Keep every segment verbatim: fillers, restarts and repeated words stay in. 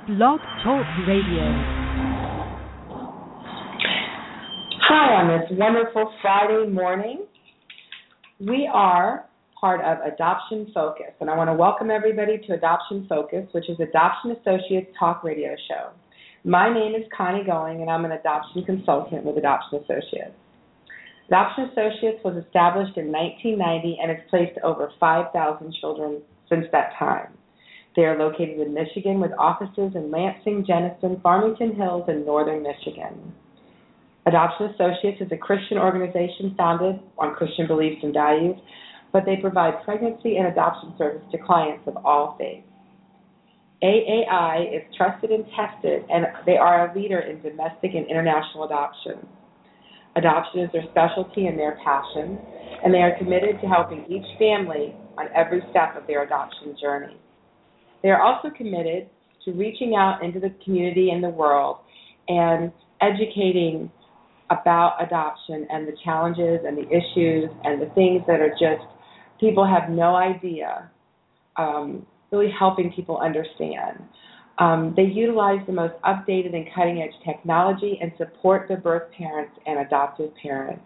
Blog Talk Radio. Hi, on this wonderful Friday morning, we are part of Adoption Focus, and I want to welcome everybody to Adoption Focus, which is Adoption Associates Talk Radio Show. My name is Connie Going, and I'm an adoption consultant with Adoption Associates. Adoption Associates was established in nineteen ninety and has placed over five thousand children since that time. They are located in Michigan with offices in Lansing, Jenison, Farmington Hills, and northern Michigan. Adoption Associates is a Christian organization founded on Christian beliefs and values, but they provide pregnancy and adoption service to clients of all faiths. A A I is trusted and tested, and they are a leader in domestic and international adoption. Adoption is their specialty and their passion, and they are committed to helping each family on every step of their adoption journey. They are also committed to reaching out into the community and the world and educating about adoption and the challenges and the issues and the things that are just, people have no idea, um, really helping people understand. Um, they utilize the most updated and cutting-edge technology and support their birth parents and adoptive parents.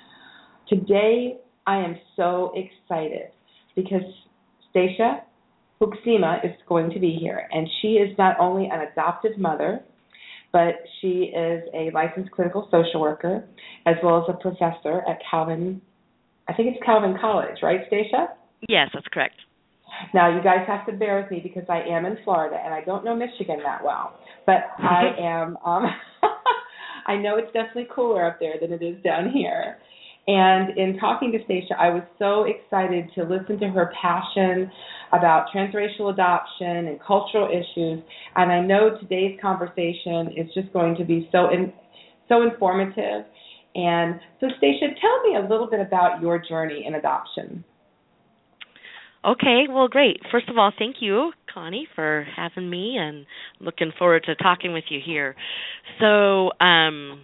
Today, I am so excited because Stacia Huxima is going to be here, and she is not only an adoptive mother, but she is a licensed clinical social worker as well as a professor at Calvin, I think it's Calvin College, right, Stacia? Yes, that's correct. Now, you guys have to bear with me because I am in Florida, and I don't know Michigan that well. But I am, um, I know it's definitely cooler up there than it is down here. And in talking to Stacia, I was so excited to listen to her passion about transracial adoption and cultural issues. And I know today's conversation is just going to be so in, so informative. And so, Stacia, tell me a little bit about your journey in adoption. Okay, well, great. First of all, thank you, Connie, for having me, and looking forward to talking with you here. So, um,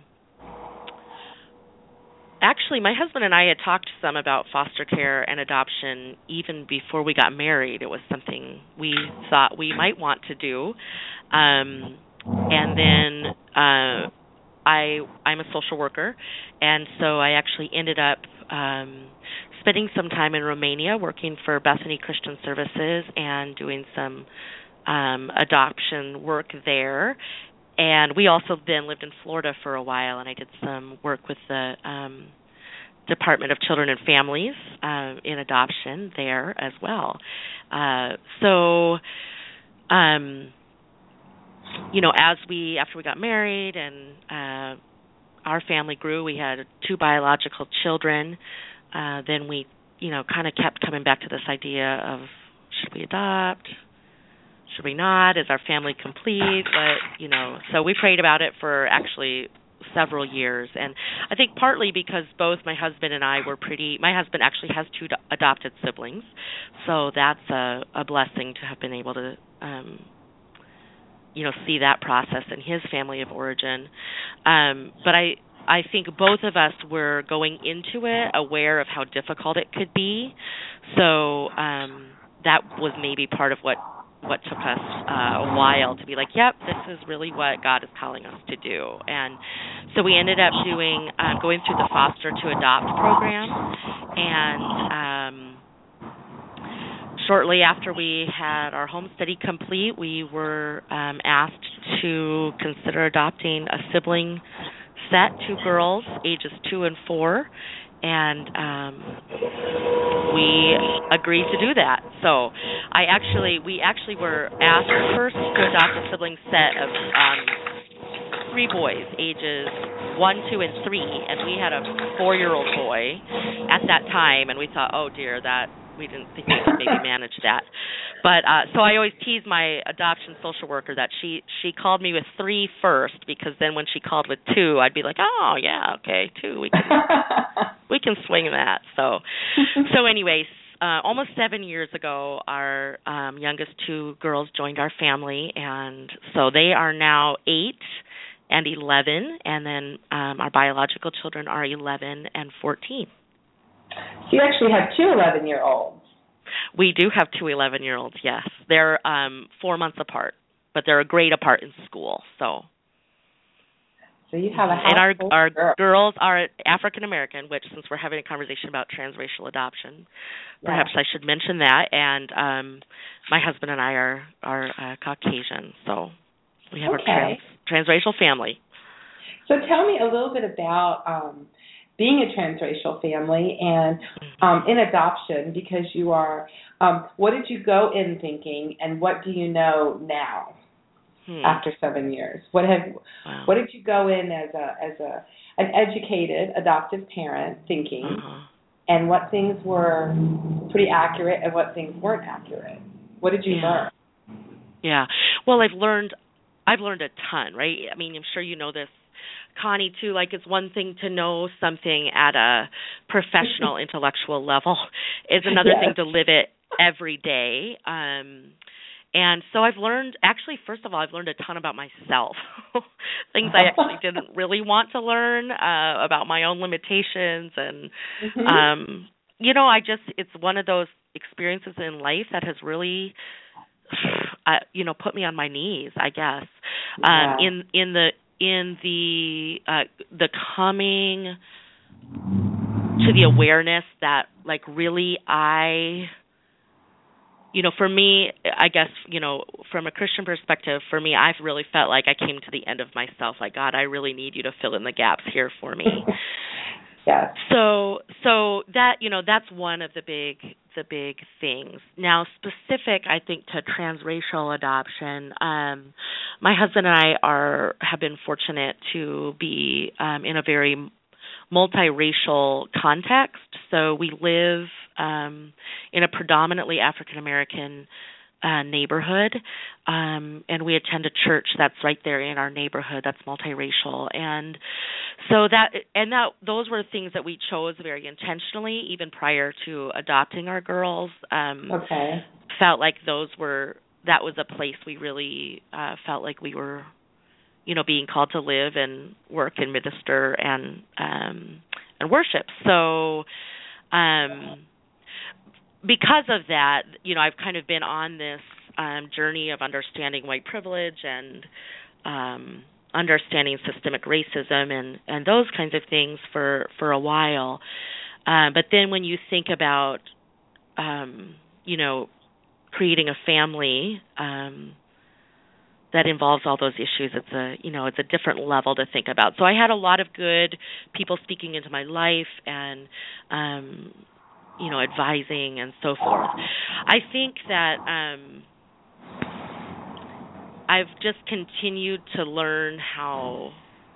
actually, my husband and I had talked some about foster care and adoption even before we got married. It was something we thought we might want to do. Um, and then uh, I, I'm a social worker, and so I actually ended up um, spending some time in Romania working for Bethany Christian Services and doing some um, adoption work there. And we also then lived in Florida for a while, and I did some work with the um, Department of Children and Families uh, in adoption there as well. Uh, so, um, you know, as we, after we got married and uh, our family grew, we had two biological children. Uh, then we, you know, kind of kept coming back to this idea of, should we adopt? Should we not? Is our family complete? What, you know, so we prayed about it for actually several years. And I think partly because both my husband and I were pretty, my husband actually has two do- adopted siblings. So that's a, a blessing to have been able to, um, you know, see that process in his family of origin. Um, but I, I think both of us were going into it aware of how difficult it could be. So um, that was maybe part of what, what took us uh, a while to be like, yep, this is really what God is calling us to do. And so we ended up doing, uh, going through the Foster to Adopt program. And um, shortly after we had our home study complete, we were um, asked to consider adopting a sibling set, two girls, ages two and four, and um, we agreed to do that. So I actually, we actually were asked first to adopt a sibling set of um, three boys, ages one, two, and three, and we had a four-year-old boy at that time, and we thought, oh dear, that we didn't think we could maybe manage that. But uh, so I always tease my adoption social worker that she, she called me with three first, because then when she called with two, I'd be like, oh yeah, okay, two, we can we can swing that. So so anyways, uh, almost seven years ago, our um, youngest two girls joined our family, and so they are now eight and eleven, and then um, our biological children are eleven and fourteen. So you actually have two eleven-year-olds. We do have two eleven-year-olds, yes. They're um, four months apart. but they're a grade apart in school. So, so you have a house and our full our of girls. girls are African American, which, since we're having a conversation about transracial adoption, Yeah. perhaps I should mention that. And um, my husband and I are are uh, Caucasian, so we have Okay. a trans, transracial family. So tell me a little bit about um, being a transracial family and um, in adoption, because you are, um, what did you go in thinking, and what do you know now Hmm. after seven years? What have, Wow. what did you go in as a as a an educated adoptive parent thinking, Uh-huh. and what things were pretty accurate and what things weren't accurate? What did you Yeah. learn? Yeah. Well, I've learned I've learned a ton, right? I mean, I'm sure you know this, Connie, too. Like, it's one thing to know something at a professional, intellectual level. It's another Yes. thing to live it every day. Um, and so I've learned, actually, first of all, I've learned a ton about myself, things I actually didn't really want to learn, uh, about my own limitations. And, Mm-hmm. um, you know, I just, it's one of those experiences in life that has really, uh, you know, put me on my knees, I guess, um, Yeah. in, in the, in the uh, the coming to the awareness that, like, really I, you know, for me, I guess, you know, from a Christian perspective, for me, I've really felt like I came to the end of myself. Like, God, I really need you to fill in the gaps here for me. Yes. So, so that, you know, that's one of the big, the big things. Now, specific, I think, to transracial adoption, um, my husband and I are have been fortunate to be um, in a very multiracial context. So we live um, in a predominantly African American Uh, neighborhood, um, and we attend a church that's right there in our neighborhood that's multiracial, and so that and that those were things that we chose very intentionally, even prior to adopting our girls. Um, Okay. felt like those were that was a place we really uh, felt like we were, you know, being called to live and work and minister and um, and worship. So. Um, Because of that, you know, I've kind of been on this um, journey of understanding white privilege and um, understanding systemic racism and, and those kinds of things for, for a while. Uh, but then when you think about, um, you know, creating a family um, that involves all those issues, it's a, you know, it's a different level to think about. So I had a lot of good people speaking into my life and, um, you know, advising and so forth. I think that um, I've just continued to learn how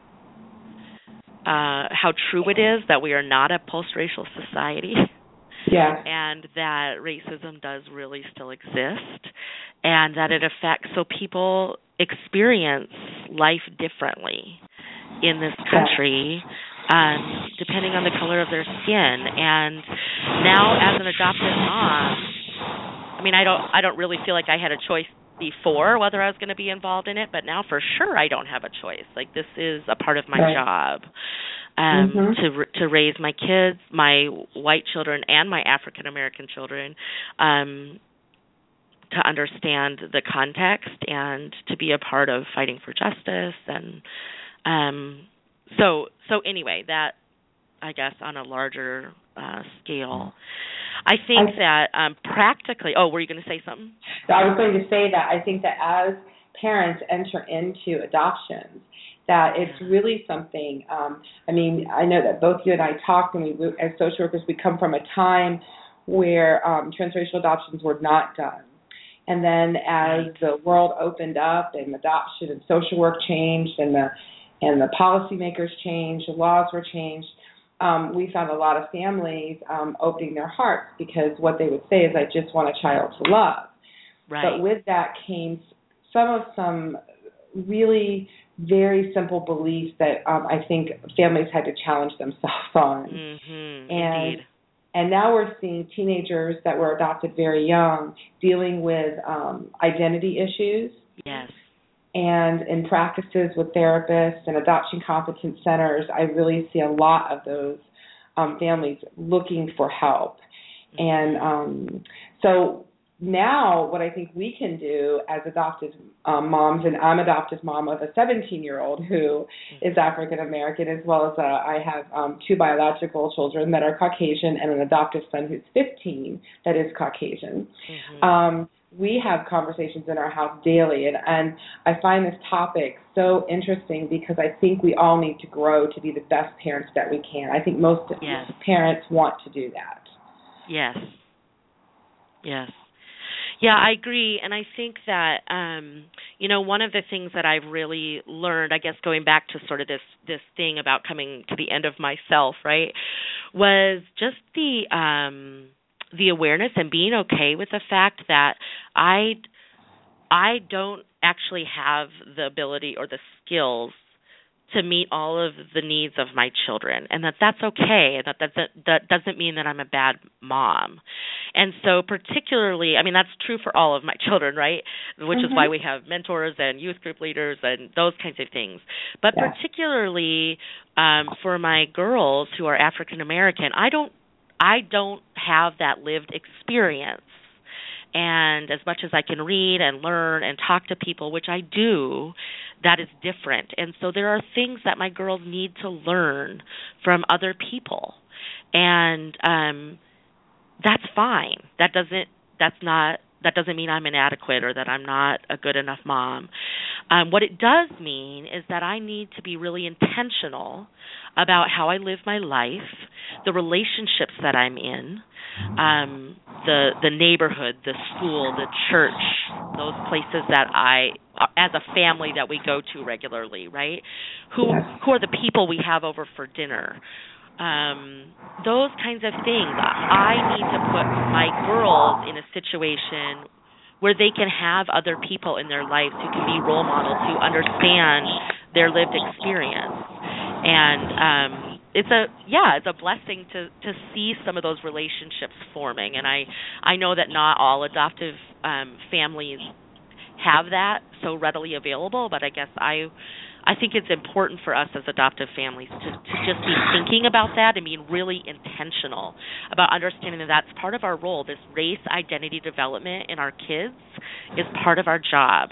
uh, how true it is that we are not a post-racial society. Yeah. And that racism does really still exist, and that it affects, so people experience life differently in this country. Um, depending on the color of their skin. And now, as an adopted mom, I mean, I don't, I don't really feel like I had a choice before whether I was going to be involved in it, but now for sure I don't have a choice. Like, this is a part of my right. job, um, mm-hmm. to to raise my kids, my white children, and my African American children, um, to understand the context and to be a part of fighting for justice and. Um, So, so anyway, that, I guess, on a larger uh, scale, I think I, that um, practically, oh, were you going to say something? I was going to say that I think that as parents enter into adoptions, that it's really something, um, I mean, I know that both you and I talked, and we, as social workers, we come from a time where um, transracial adoptions were not done. And then as right. the world opened up and adoption and social work changed and the and the policymakers changed, the laws were changed, um, we found a lot of families um, opening their hearts, because what they would say is, I just want a child to love. Right. But with that came some of some really very simple beliefs that um, I think families had to challenge themselves on. Mm-hmm. And, Indeed. And now we're seeing teenagers that were adopted very young dealing with um, identity issues. Yes. And in practices with therapists and adoption competence centers, I really see a lot of those um, families looking for help. Mm-hmm. And um, so now what I think we can do as adoptive um, moms, and I'm adoptive mom of a seventeen-year-old who is African American, as well as uh, I have um, two biological children that are Caucasian and an adoptive son who's fifteen that is Caucasian. Mm-hmm. Um, we have conversations in our house daily, and, and I find this topic so interesting because I think we all need to grow to be the best parents that we can. I think most yes. parents want to do that. Yes. Yes. Yeah, I agree, and I think that um, you know, one of the things that I've really learned, I guess, going back to sort of this this thing about coming to the end of myself, right, was just the um, the awareness and being okay with the fact that I I don't actually have the ability or the skills to meet all of the needs of my children, and that that's okay, and that that, that that doesn't mean that I'm a bad mom. And so particularly, I mean, that's true for all of my children, right, which mm-hmm. is why we have mentors and youth group leaders and those kinds of things. But yeah. particularly um, for my girls who are African American, I don't, I don't have that lived experience. And as much as I can read and learn and talk to people, which I do, that is different. And so there are things that my girls need to learn from other people. And um, that's fine. That doesn't, that's not, that doesn't mean I'm inadequate or that I'm not a good enough mom. Um, what it does mean is that I need to be really intentional about how I live my life, the relationships that I'm in, um, the the neighborhood, the school, the church, those places that I, as a family, that we go to regularly, right? Who who are the people we have over for dinner? Um, those kinds of things. I need to put my girls in a situation where they can have other people in their lives who can be role models, who understand their lived experience. And um, it's a yeah, it's a blessing to, to see some of those relationships forming. And I, I know that not all adoptive um, families have that so readily available, but I guess I I think it's important for us as adoptive families to, to just be thinking about that and being really intentional about understanding that that's part of our role. This race identity development in our kids is part of our job.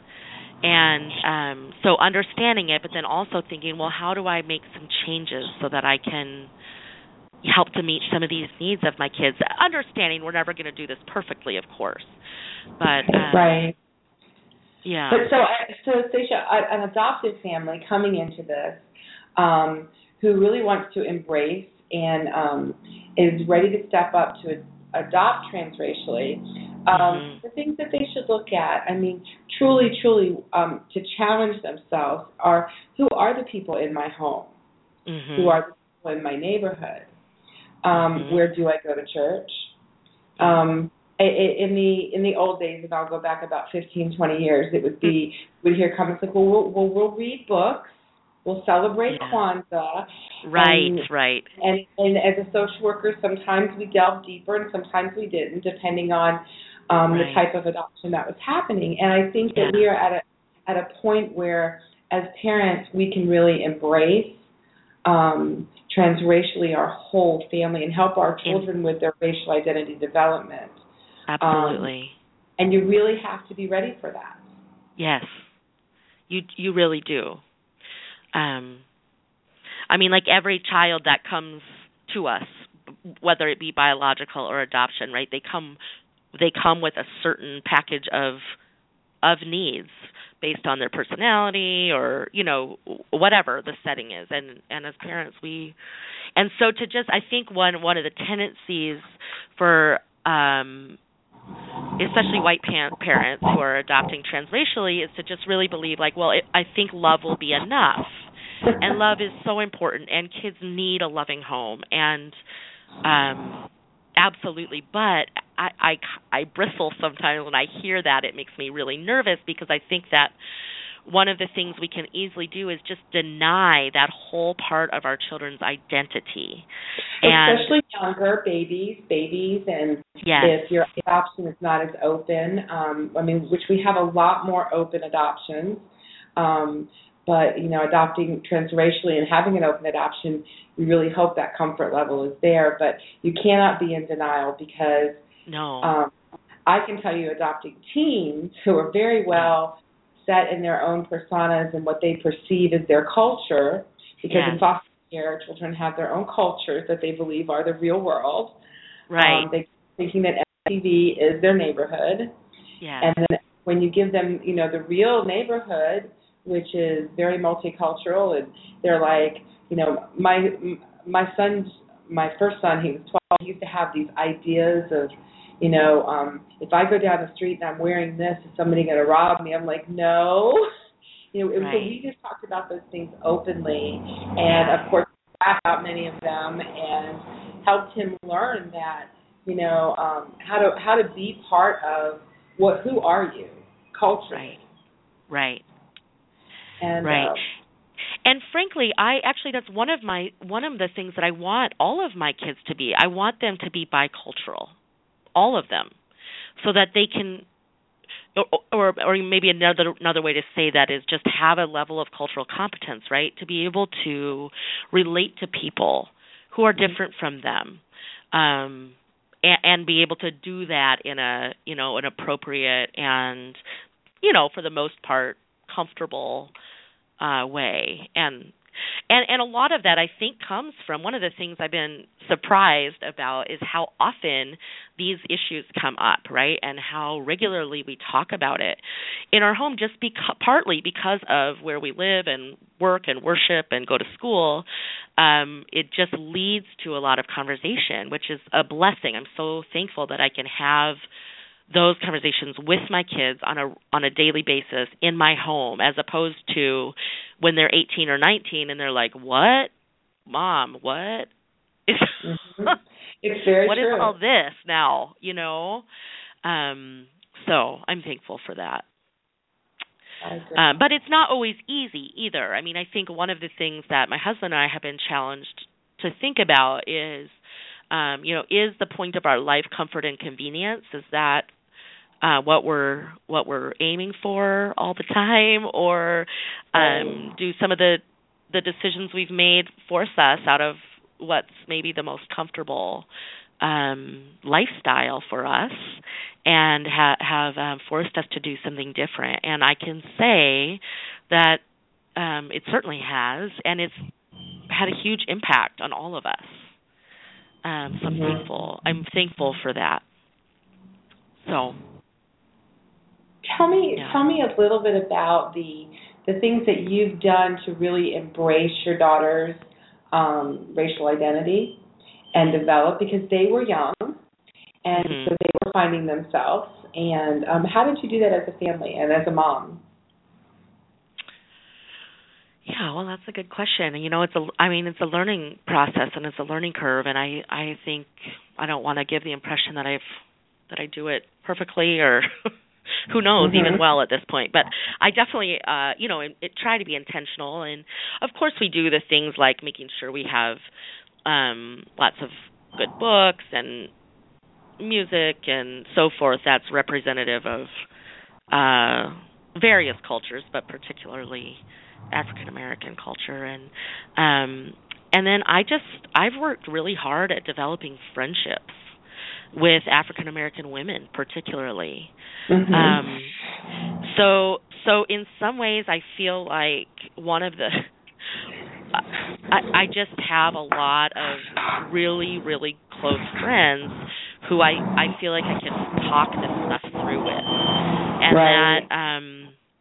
And um, so understanding it, but then also thinking, well, how do I make some changes so that I can help to meet some of these needs of my kids? Understanding we're never going to do this perfectly, of course. But um, right. Yeah. But so, so Stacia, an adoptive family coming into this um, who really wants to embrace and um, is ready to step up to adopt transracially, um, mm-hmm. the things that they should look at, I mean, truly, truly um, to challenge themselves are, who are the people in my home? Mm-hmm. Who are the people in my neighborhood? Um, mm-hmm. Where do I go to church? Um In the in the old days, and I'll go back about fifteen, twenty years, it would be, we'd hear comments like, well, we'll, we'll, we'll read books, we'll celebrate yeah. Kwanzaa. Right, and, right. And, and as a social worker, sometimes we delved deeper and sometimes we didn't, depending on um, right. the type of adoption that was happening. And I think that yeah. we are at a, at a point where, as parents, we can really embrace um, transracially our whole family and help our children in- with their racial identity development. Absolutely. Um, and you really have to be ready for that. Yes, you you really do. Um, I mean, like every child that comes to us, whether it be biological or adoption, right? They come they come with a certain package of of needs based on their personality or, you know, whatever the setting is. And, and as parents, we and so to just I think one one of the tendencies for um, especially white pa- parents who are adopting transracially is to just really believe like, well, it, I think love will be enough. And love is so important, and kids need a loving home. And um, absolutely, but I, I, I bristle sometimes when I hear that. It makes me really nervous because I think that one of the things we can easily do is just deny that whole part of our children's identity. And especially younger babies, babies, and yes. if your adoption is not as open, um, I mean, which we have a lot more open adoptions, um, but, you know, adopting transracially and having an open adoption, we really hope that comfort level is there, but you cannot be in denial because no. um, I can tell you adopting teens who are very well set in their own personas and what they perceive as their culture, because yes. in foster care, children have their own cultures that they believe are the real world. Right. Um, they thinking that M T V is their neighborhood. Yes. And then when you give them, you know, the real neighborhood, which is very multicultural, and they're like, you know, my my son's, my first son, he was twelve, he used to have these ideas of, you know, um, if I go down the street and I'm wearing this, is somebody going to rob me? I'm like, no. You know, right. so we just talked about those things openly, and of course, laughed out many of them, and helped him learn that, you know, um, how to how to be part of what, who are you, culturally. Right. Right. And, right. Uh, and frankly, I actually that's one of my one of the things that I want all of my kids to be. I want them to be bicultural, all of them, so that they can. Or, or, or maybe another another way to say that is just have a level of cultural competence, right? To be able to relate to people who are different from them, um, and, and be able to do that in a you know an appropriate and you know for the most part comfortable uh, way. And and and a lot of that I think comes from one of the things I've been surprised about is how often these issues come up, right? And how regularly we talk about it in our home, just because, partly because of where we live and work and worship and go to school. Um, it just leads to a lot of conversation, which is a blessing. I'm so thankful that I can have those conversations with my kids on a on a daily basis in my home, as opposed to when they're eighteen or nineteen and they're like, "What, Mom? What?" mm-hmm. It's very what true. is all this now? You know, um, so I'm thankful for that. I agree. Um, but it's not always easy either. I mean, I think one of the things that my husband and I have been challenged to think about is, um, you know, is the point of our life comfort and convenience? Is that uh, what we're what we're aiming for all the time, or um, do some of the the decisions we've made force us out of what's maybe the most comfortable um, lifestyle for us, and ha- have um, forced us to do something different? And I can say that um, it certainly has, and it's had a huge impact on all of us. Um, so I'm mm-hmm. thankful. I'm thankful for that. So, tell me, yeah. tell me a little bit about the the things that you've done to really embrace your daughter's um, racial identity and develop, because they were young, and mm-hmm. so they were finding themselves. And um, how did you do that as a family and as a mom? Yeah, well, that's a good question. You know, it's a, I mean, it's a learning process and it's a learning curve, and I, I think I don't want to give the impression that I've, that I do it perfectly, or who knows, mm-hmm. even well at this point. But I definitely, uh, you know, it, it, try to be intentional, and of course we do the things like making sure we have um, lots of good books and music and so forth that's representative of uh, various cultures, but particularly African American culture. And um, and then I just I've worked really hard at developing friendships with African American women, particularly. Mm-hmm. Um, so so in some ways, I feel like one of the I, I just have a lot of really really close friends who I, I feel like I can talk this stuff through with, and right. that um.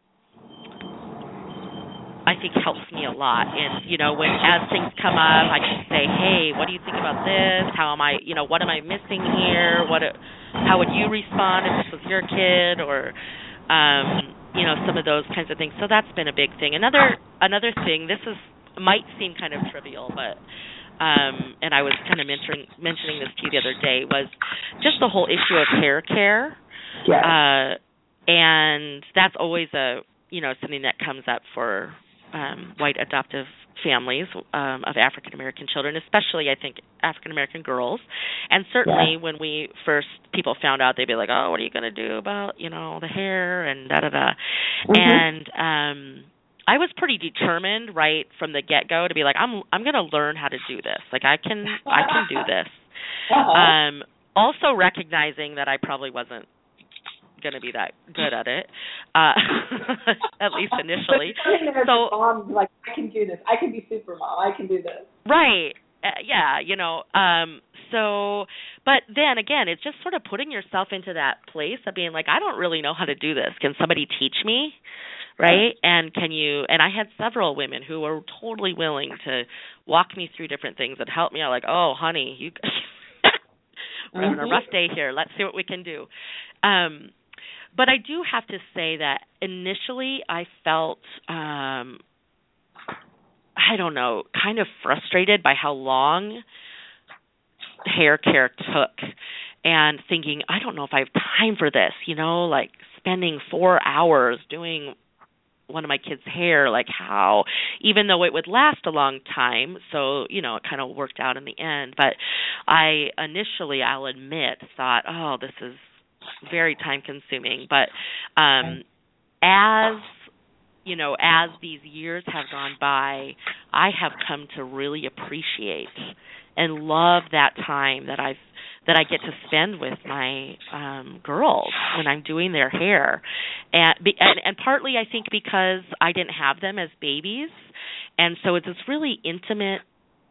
I think helps me a lot. And, you know, when as things come up, I can say, hey, what do you think about this? How am I, you know, what am I missing here? What, how would you respond if this was your kid? Or, um, you know, some of those kinds of things. So that's been a big thing. Another another thing, this is might seem kind of trivial, but, um, and I was kind of mentioning, mentioning this to you the other day, was just the whole issue of hair care. Yeah. Uh, and that's always a, you know, something that comes up for Um, white adoptive families um, of African American children, especially I think African American girls. And certainly yeah. when we first people found out, they'd be like, "Oh, what are you going to do about you know the hair and da da da." Mm-hmm. And um, I was pretty determined right from the get go to be like, "I'm I'm going to learn how to do this. Like I can I can do this." Uh-huh. Um, also recognizing that I probably wasn't going to be that good at it, uh, at least initially. But so, mom, like, I can do this. I can be super mom. I can do this. Right. Uh, yeah, you know, um, so, but then again, it's just sort of putting yourself into that place of being like, I don't really know how to do this. Can somebody teach me? Right? And can you, and I had several women who were totally willing to walk me through different things and help me out, like, oh, honey, you, we're having a rough day here. Let's see what we can do. Um, but I do have to say that initially I felt, um, I don't know, kind of frustrated by how long hair care took and thinking, I don't know if I have time for this, you know, like spending four hours doing one of my kids' hair, like how, even though it would last a long time, so, you know, it kind of worked out in the end. But I initially, I'll admit, thought, oh, this is very time consuming. But um, as you know, as these years have gone by, I have come to really appreciate and love that time that I've that I get to spend with my um, girls when I'm doing their hair, and, and and partly I think because I didn't have them as babies, and so it's this really intimate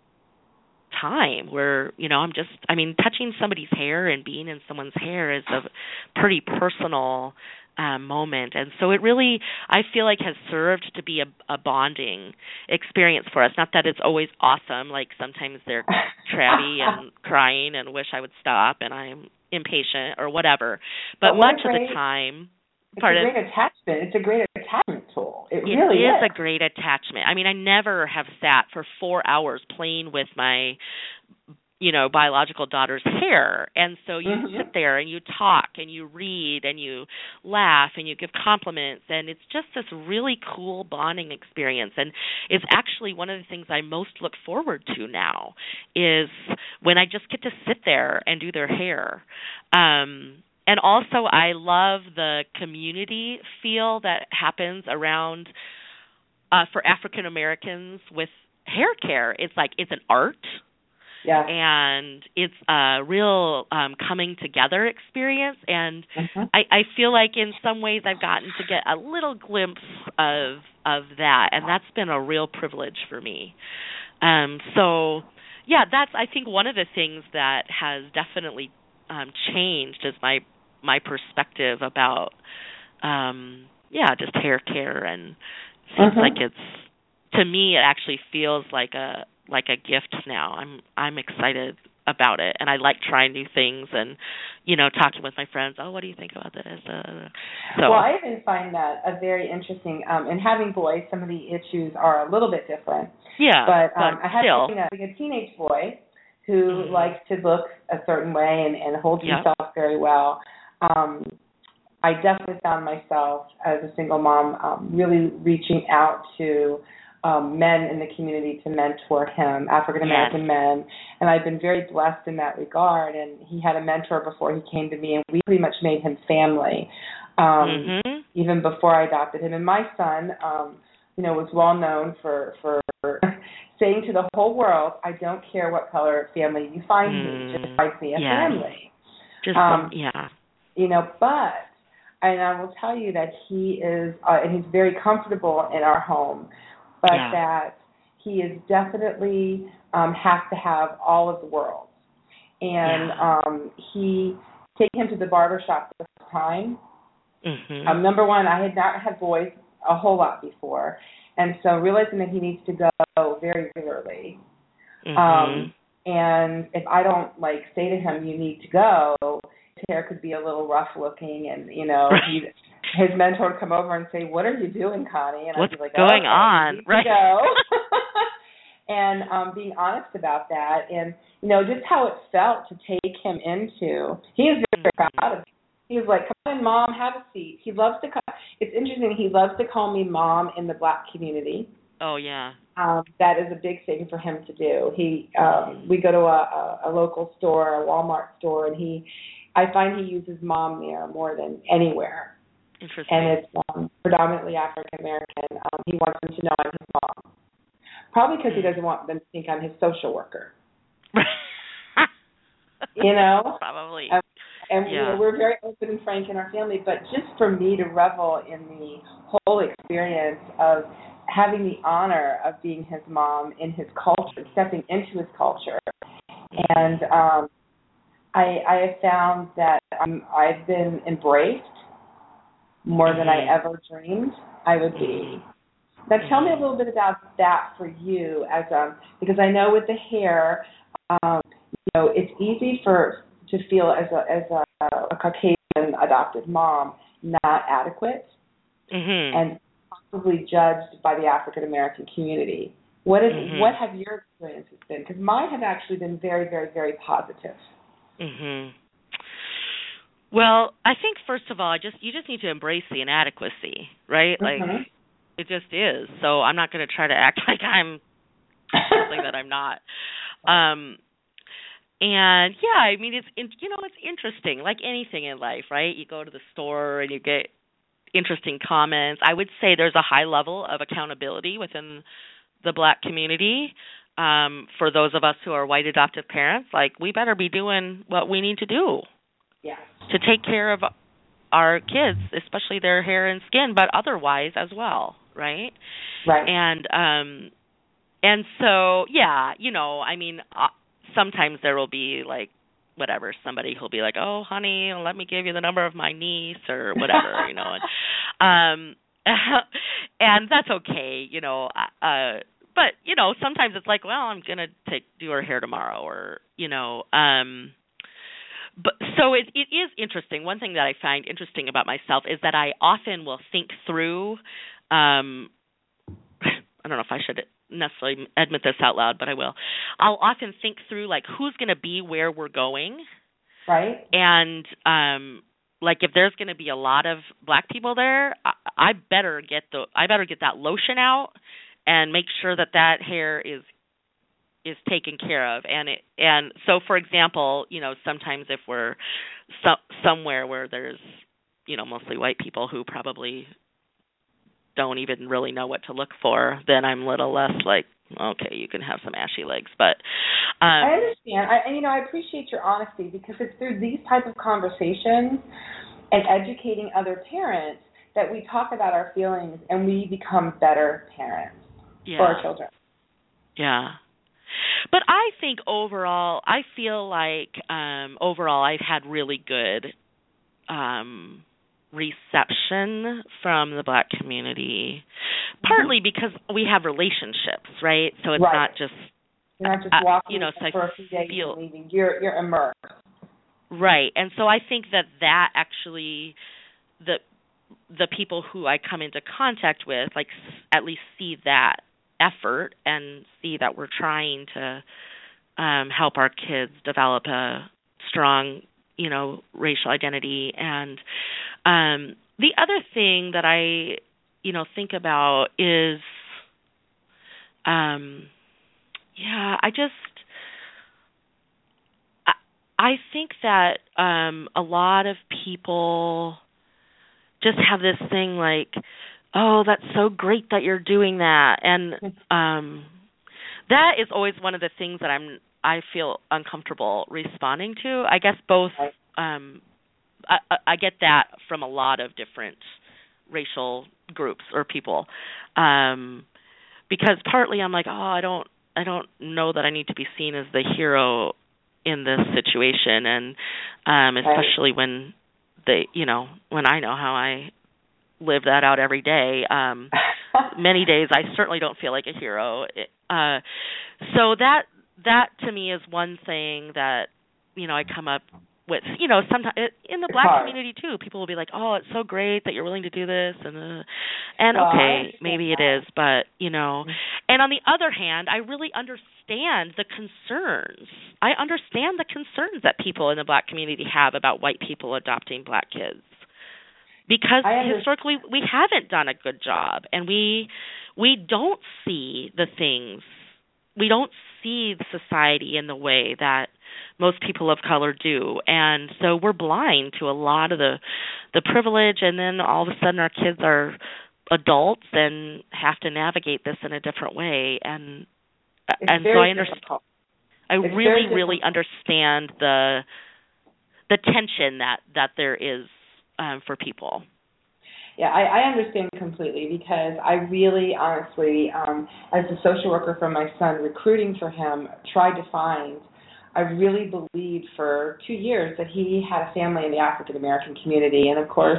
time where, you know, I'm just, I mean, touching somebody's hair and being in someone's hair is a pretty personal Um, moment, and so it really, I feel like, has served to be a, a bonding experience for us. Not that it's always awesome, like sometimes they're crabby and crying and wish I would stop and I'm impatient or whatever, but, but much great, of the time, it's a great attachment. It's a great attachment tool. It, it really is. is a great attachment. I mean, I never have sat for four hours playing with my you know, biological daughter's hair. And so you mm-hmm. sit there and you talk and you read and you laugh and you give compliments, and it's just this really cool bonding experience. And it's actually one of the things I most look forward to now is when I just get to sit there and do their hair. Um, and also I love the community feel that happens around uh, for African Americans with hair care. It's like it's an art. Yeah. And it's a real um, coming together experience. And mm-hmm. I, I feel like in some ways I've gotten to get a little glimpse of of that. And that's been a real privilege for me. Um, so, yeah, that's, I think, one of the things that has definitely um, changed is my, my perspective about, um, yeah, just hair care. And it seems mm-hmm. like it's, to me, it actually feels like a, like a gift now. I'm I'm excited about it, and I like trying new things and, you know, talking with my friends. Oh, what do you think about this? Uh, so. Well, I even find that a very interesting. Um, and having boys, some of the issues are a little bit different. Yeah, but, um, but I have still. a, a teenage boy who mm-hmm. likes to look a certain way and, and holds yep. himself very well. Um, I definitely found myself as a single mom um, really reaching out to Um, men in the community to mentor him, African American yes. men, and I've been very blessed in that regard. And he had a mentor before he came to me, and we pretty much made him family, um, mm-hmm. even before I adopted him. And my son, um, you know, was well known for for saying to the whole world, "I don't care what color family you find mm. me, just find me a yes. family." Just um, some, yeah, you know, but. And I will tell you that he is, uh, and he's very comfortable in our home. But yeah. that he is definitely um, has to have all of the world. And yeah. um, he, taking him to the barbershop the first time, mm-hmm. um, number one, I had not had boys a whole lot before. And so realizing that he needs to go very regularly. Mm-hmm. Um, and if I don't, like, say to him, you need to go, his hair could be a little rough looking, and, you know, he his mentor would come over and say, "What are you doing, Connie?" And What's I'd be like, going oh, on? Right. Go. And um, being honest about that, and, you know, just how it felt to take him into, he is very mm-hmm. proud of me. He was like, "Come in, Mom, have a seat." He loves to call, it's interesting, he loves to call me Mom in the Black community. Oh, yeah. Um, that is a big thing for him to do. He, um, we go to a, a, a local store, a Walmart store, and he, I find he uses Mom there more than anywhere. Interesting. And it's um, predominantly African American. Um, he wants them to know I'm his mom. Probably because mm. he doesn't want them to think I'm his social worker. You know? Probably. Um, and you Yeah. know we're very open and frank in our family. But just for me to revel in the whole experience of having the honor of being his mom in his culture, stepping into his culture, and um, I, I have found that I'm, I've been embraced more mm-hmm. than I ever dreamed I would be. Now, tell me a little bit about that for you, as um, because I know with the hair, um, you know, it's easy for to feel as a as a, a Caucasian adopted mom not adequate mm-hmm. and possibly judged by the African American community. What is mm-hmm. what have your experiences been? Because mine have actually been very, very, very positive. Mhm. Well, I think first of all, I just you just need to embrace the inadequacy, right? Mm-hmm. Like it just is. So I'm not going to try to act like I'm something that I'm not. Um, and yeah, I mean it's in, you know it's interesting, like anything in life, right? You go to the store and you get interesting comments. I would say there's a high level of accountability within the Black community. Um, for those of us who are white adoptive parents, like we better be doing what we need to do yeah. to take care of our kids, especially their hair and skin, but otherwise as well, right? Right. And um, and so yeah, you know, I mean, uh, sometimes there will be like whatever somebody who'll be like, oh, honey, let me give you the number of my niece or whatever, you know, and um, and that's okay, you know. Uh, But, you know, sometimes it's like, well, I'm going to take do her hair tomorrow or, you know. Um, but so it, it is interesting. One thing that I find interesting about myself is that I often will think through, um, I don't know if I should necessarily admit this out loud, but I will. I'll often think through, like, who's going to be where we're going. Right. And, um, like, if there's going to be a lot of Black people there, I, I better get the I better get that lotion out and make sure that that hair is is taken care of. And it, and so, for example, you know, sometimes if we're so, somewhere where there's, you know, mostly white people who probably don't even really know what to look for, then I'm a little less like, okay, you can have some ashy legs. But um, I understand. I, and, you know, I appreciate your honesty because it's through these type of conversations and educating other parents that we talk about our feelings and we become better parents. Yeah. For our children. Yeah. But I think overall, I feel like um, overall I've had really good um, reception from the Black community, partly because we have relationships, right? So it's right. not just you're not just walking uh, you know, so for I a few days feel, and leaving. You're you're immersed. Right, and so I think that that actually the the people who I come into contact with, like, at least see that effort and see that we're trying to um, help our kids develop a strong, you know, racial identity. And um, the other thing that I, you know, think about is, um, yeah, I just, I, I think that um, a lot of people just have this thing like, oh, that's so great that you're doing that. And um, that is always one of the things that I'm, I feel uncomfortable responding to. I guess both, um, I, I get that from a lot of different racial groups or people. Um, because partly I'm like, oh, I don't, I don't know that I need to be seen as the hero in this situation. And um, especially when they, you know, when I know how I live that out every day. Um, many days I certainly don't feel like a hero. Uh, so that that to me is one thing that, you know, I come up with. You know, sometimes in the Black community too, people will be like, "Oh, it's so great that you're willing to do this," and uh, and well, okay, maybe that. It is, but you know. And on the other hand, I really understand the concerns. I understand the concerns that people in the Black community have about white people adopting Black kids. Because historically we haven't done a good job, and we we don't see the things, we don't see the society in the way that most people of color do, and so we're blind to a lot of the the privilege, and then all of a sudden our kids are adults and have to navigate this in a different way, and it's and so I understand. difficult. I it's really really understand the the tension that that there is um, for people. Yeah, I, I understand completely because I really, honestly, um, as a social worker for my son, recruiting for him, tried to find, I really believed for two years that he had a family in the African American community. And of course,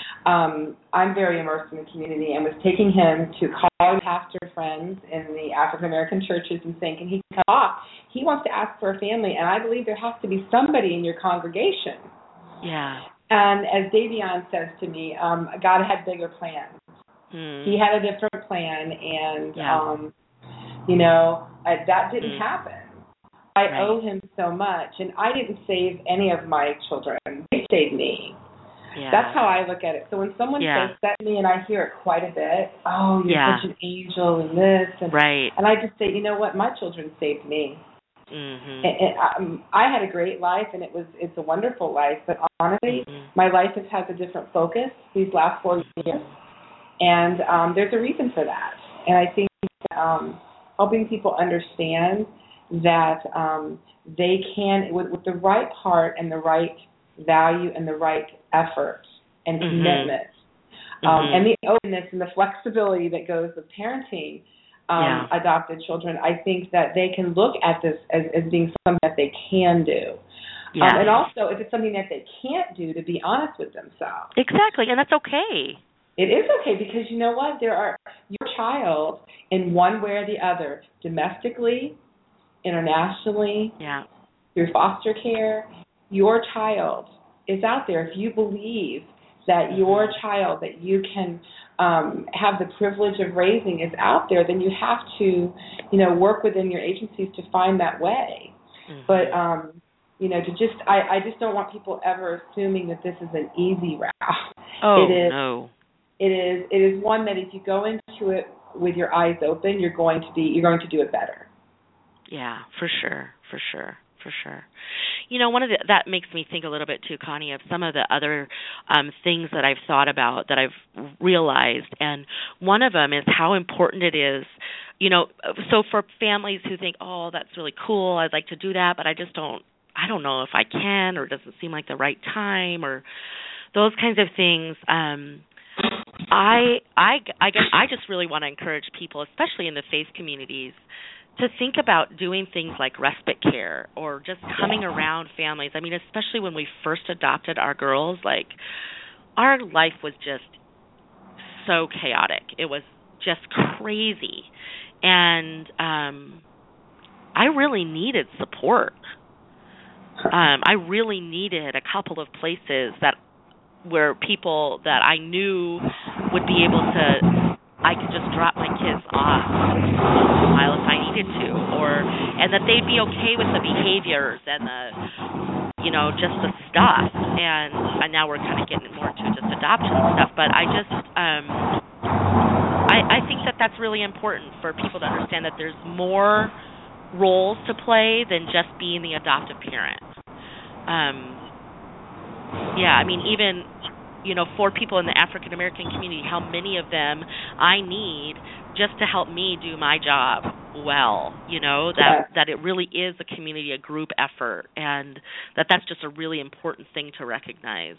um, I'm very immersed in the community and was taking him to college pastor friends in the African American churches and saying, can he come off? He wants to ask for a family, and I believe there has to be somebody in your congregation. Yeah. And as Davion says to me, um, God had bigger plans. Hmm. He had a different plan, and, yeah. um, you know, uh, that didn't hmm. happen. I right. owe him so much, and I didn't save any of my children. They saved me. Yeah. That's how I look at it. So when someone yeah. says that to me, and I hear it quite a bit, oh, you're yeah. such an angel and this, and, right. and I just say, you know what, my children saved me. Mm-hmm. And, and, um, I had a great life, and it was it's a wonderful life. But honestly, mm-hmm. my life has had a different focus these last four years, and um, there's a reason for that. And I think um, helping people understand that um, they can, with, with the right heart and the right value and the right effort and mm-hmm. commitment, um, mm-hmm. and the openness and the flexibility that goes with parenting Um, yeah. adopted children, I think that they can look at this as, as being something that they can do. Yeah. Um, and also, if it's something that they can't do, to be honest with themselves. Exactly, and that's okay. It is okay because you know what? There are your child in one way or the other, domestically, internationally, yeah. through foster care, your child is out there. If you believe that mm-hmm. your child that you can um, have the privilege of raising is out there, then you have to, you know, work within your agencies to find that way. Mm-hmm. But, um, you know, to just, I, I just don't want people ever assuming that this is an easy route. Oh, it is, no. It is, it is one that if you go into it with your eyes open, you're going to be, you're going to do it better. Yeah, for sure, for sure, for sure. You know, one of the, that makes me think a little bit too, Connie, of some of the other um, things that I've thought about that I've realized, and one of them is how important it is, you know, so for families who think, oh, that's really cool, I'd like to do that, but I just don't, I don't know if I can, or it doesn't seem like the right time, or those kinds of things. Um, I, I, I guess I just really want to encourage people, especially in the faith communities, to think about doing things like respite care or just coming around families. I mean, especially when we first adopted our girls, like, our life was just so chaotic. It was just crazy. And um, I really needed support. Um, I really needed a couple of places that where people that I knew would be able to, I could just drop my kids off once in a while if I needed to, or and that they'd be okay with the behaviors and the, you know, just the stuff. And, and now we're kind of getting more into just adoption stuff. But I just, um, I, I think that that's really important for people to understand that there's more roles to play than just being the adoptive parent. Um, yeah, I mean, even, you know, for people in the African American community, how many of them I need just to help me do my job well, you know, that that it really is a community, a group effort, and that that's just a really important thing to recognize.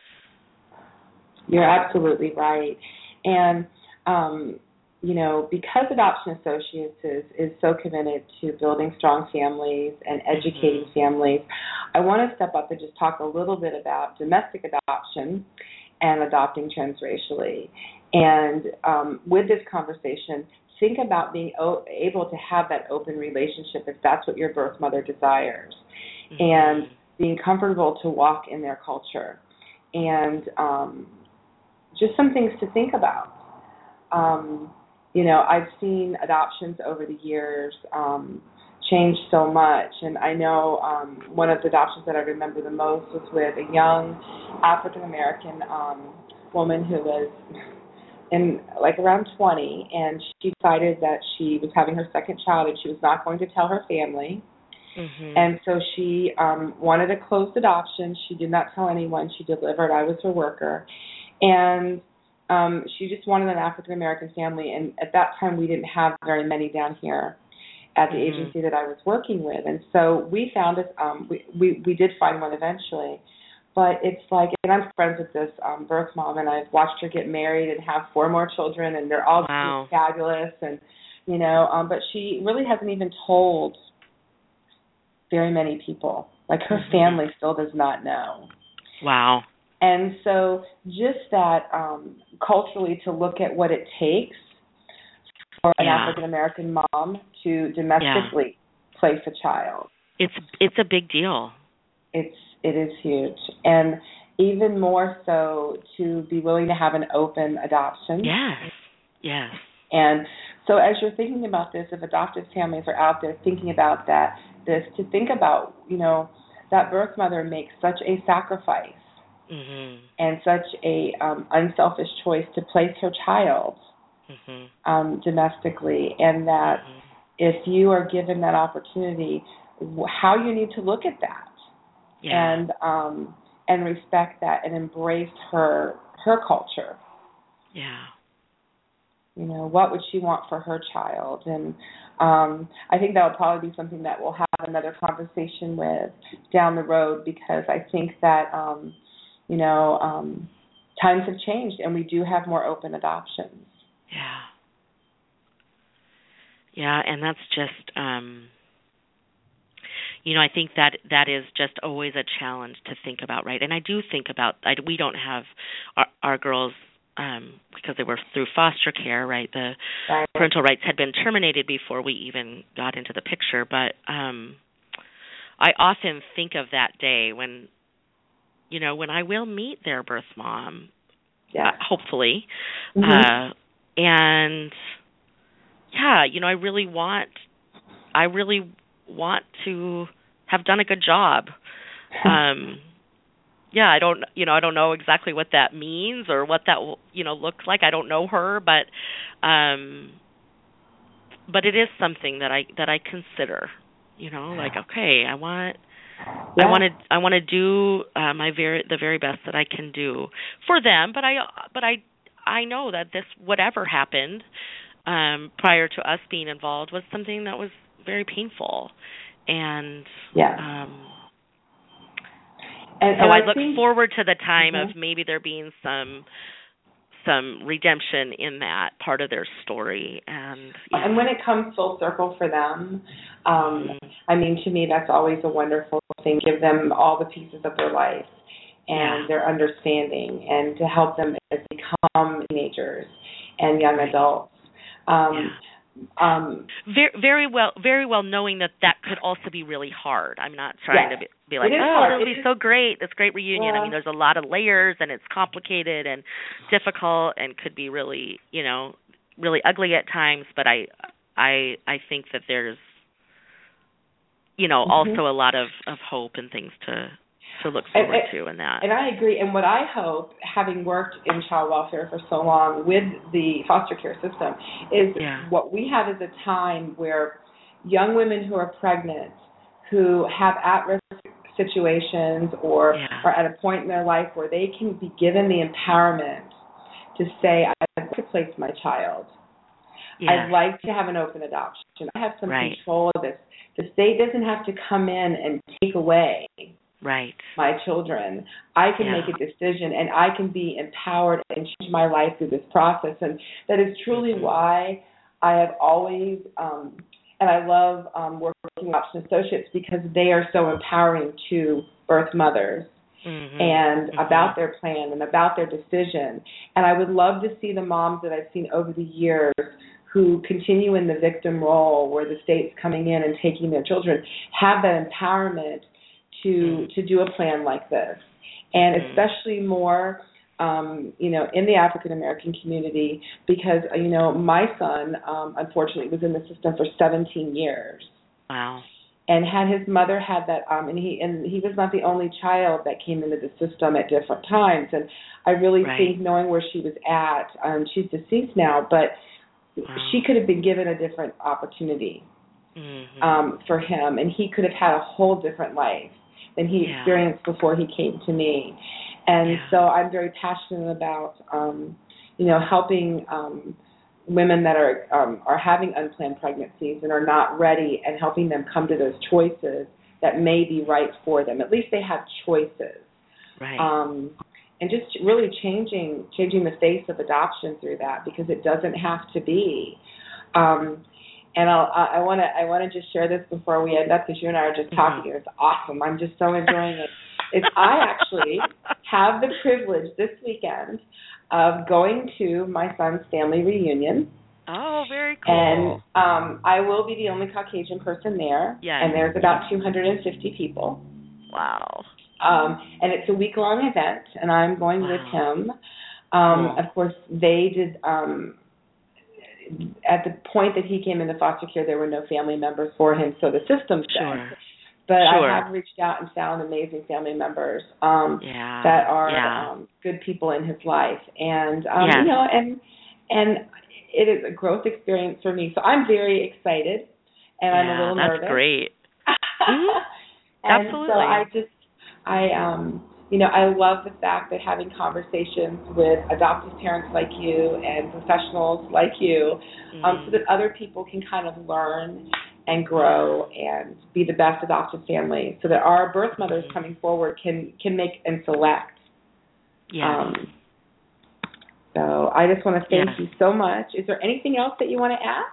You're absolutely right. And, um, you know, because Adoption Associates is, is so committed to building strong families and educating mm-hmm. families, I want to step up and just talk a little bit about domestic adoption and adopting transracially. And um, with this conversation, think about being o- able to have that open relationship if that's what your birth mother desires, mm-hmm. and being comfortable to walk in their culture. And um, just some things to think about. Um, you know, I've seen adoptions over the years um, change so much, and I know um, one of the adoptions that I remember the most was with a young African American um, woman who was in like around twenty, and she decided that she was having her second child and she was not going to tell her family. Mm-hmm. And so she um, wanted a closed adoption. She did not tell anyone. She delivered. I was her worker. And um, she just wanted an African-American family. And at that time, we didn't have very many down here at the mm-hmm. agency that I was working with. And so we found it, um, we, we, we did find one eventually. but it's like, and I'm friends with this um, birth mom, and I've watched her get married and have four more children, and they're all Wow. just fabulous, and you know, um, but she really hasn't even told very many people. Like her Mm-hmm. family still does not know. Wow. And so just that um, culturally to look at what it takes for an Yeah. African American mom to domestically yeah. place a child. It's it's a big deal. It's it is huge, and even more so to be willing to have an open adoption. Yes. Yes. And so as you're thinking about this, if adoptive families are out there thinking about that, this to think about, you know, that birth mother makes such a sacrifice mm-hmm. and such a um, unselfish choice to place her child mm-hmm. um, domestically, and that mm-hmm. if you are given that opportunity, how you need to look at that. Yeah. And um, and respect that and embrace her her culture. Yeah. You know, what would she want for her child? And um, I think that will probably be something that we'll have another conversation with down the road, because I think that um, you know um, times have changed and we do have more open adoptions. Yeah. Yeah, and that's just. Um, You know, I think that that is just always a challenge to think about, right? And I do think about, I, we don't have our, our girls, um, because they were through foster care, right? The right. parental rights had been terminated before we even got into the picture. But um, I often think of that day when, you know, when I will meet their birth mom, yeah. uh, hopefully. Mm-hmm. Uh, and, yeah, you know, I really want, I really want to have done a good job. Um, yeah, I don't, you know, I don't know exactly what that means or what that, you know, looks like. I don't know her, but, um, but it is something that I that I consider. You know, like okay, I want, yeah. I want to, I want to do uh, my very the very best that I can do for them. But I, but I, I know that this whatever happened um, prior to us being involved was something that was very painful. And yeah. um, and, so and I, I look think, forward to the time mm-hmm. of maybe there being some some redemption in that part of their story. And yeah. and when it comes full circle for them, um, mm-hmm. I mean, to me, that's always a wonderful thing. Give them all the pieces of their life and yeah. their understanding, and to help them as they become teenagers and young right. adults. Um, yeah. Um, very, very well, very well knowing that that could also be really hard. I'm not trying yes, to be, be like, oh, hard. it'll it be is, so great, this great reunion. yeah. I mean, there's a lot of layers, and it's complicated and difficult, and could be really, you know, really ugly at times. But I, I, I think that there's, you know, mm-hmm. also a lot of, of hope and things to. to look forward and, to in that. And I agree. And what I hope, having worked in child welfare for so long with the foster care system, is yeah. what we have is a time where young women who are pregnant, who have at-risk situations or yeah. are at a point in their life where they can be given the empowerment to say, I'd like to place my child. Yeah. I'd like to have an open adoption. I have some right. control of this. The state doesn't have to come in and take away right. my children. I can yeah. make a decision, and I can be empowered and change my life through this process. And that is truly mm-hmm. why I have always, um, and I love um, working with Adoption Associates, because they are so empowering to birth mothers mm-hmm. and mm-hmm. about their plan and about their decision. And I would love to see the moms that I've seen over the years who continue in the victim role, where the state's coming in and taking their children, have that empowerment to mm-hmm. to do a plan like this. And mm-hmm. especially more, um, you know, in the African American community, because, you know, my son, um, unfortunately, was in the system for seventeen years. Wow. And had his mother had that, um, and he and he was not the only child that came into the system at different times. And I really right. think, knowing where she was at, um, she's deceased now, but wow. she could have been given a different opportunity mm-hmm. um, for him, and he could have had a whole different life than he yeah. experienced before he came to me. And yeah. so I'm very passionate about, um, you know, helping um, women that are um, are having unplanned pregnancies and are not ready, and helping them come to those choices that may be right for them. At least they have choices. Right. Um, and just really changing changing the face of adoption through that, because it doesn't have to be. Um, and I'll, I want to I want to just share this before we end up, because you and I are just talking. Mm-hmm. It's awesome. I'm just so enjoying it. Is I actually have the privilege this weekend of going to my son's family reunion. Oh, very cool. And um, I will be the only Caucasian person there. Yes. And there's about two hundred fifty people. Wow. Um, and it's a week-long event, and I'm going wow. with him. Um, cool. Of course, they did, um, at the point that he came into foster care, there were no family members for him, so the system said. Sure. But sure. I have reached out and found amazing family members um, yeah. that are yeah. um, good people in his life. And, um, yes. you know, and and it is a growth experience for me. So I'm very excited, and yeah, I'm a little that's nervous. That's great. mm-hmm. And Absolutely. so I just, I, um, you know, I love the fact that having conversations with adoptive parents like you and professionals like you, mm-hmm. um, so that other people can kind of learn and grow and be the best adoptive family, so that our birth mothers mm-hmm. coming forward can, can make and select. Yeah. Um, so I just want to thank yeah. you so much. Is there anything else that you want to add?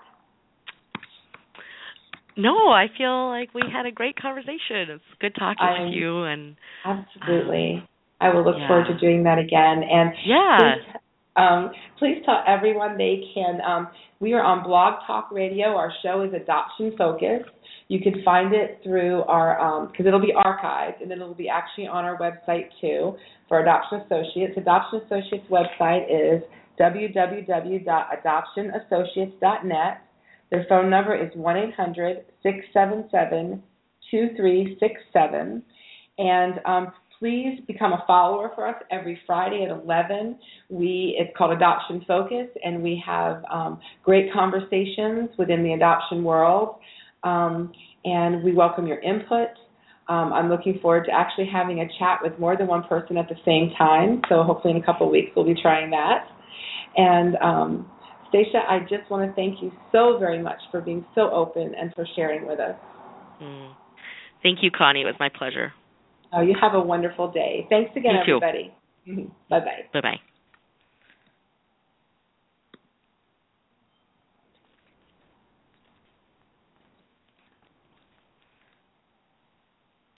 No, I feel like we had a great conversation. It's good talking I'm, with you. And absolutely. Um, I will look yeah. forward to doing that again. And yeah. please, um, please tell everyone they can, um, we are on Blog Talk Radio. Our show is Adoption Focus. You can find it through our, because um, it'll be archived, and then it'll be actually on our website too for Adoption Associates. Adoption Associates website is w w w dot adoption associates dot net. Their phone number is one eight hundred six seven seven two three six seven. And um, please become a follower for us every Friday at eleven. We It's called Adoption Focus, and we have um, great conversations within the adoption world. Um, and we welcome your input. Um, I'm looking forward to actually having a chat with more than one person at the same time. So hopefully in a couple of weeks we'll be trying that. And um, Stacia, I just want to thank you so very much for being so open and for sharing with us. Mm. Thank you, Connie. It was my pleasure. Oh, you have a wonderful day. Thanks again, you everybody. Too. Bye-bye. Bye-bye.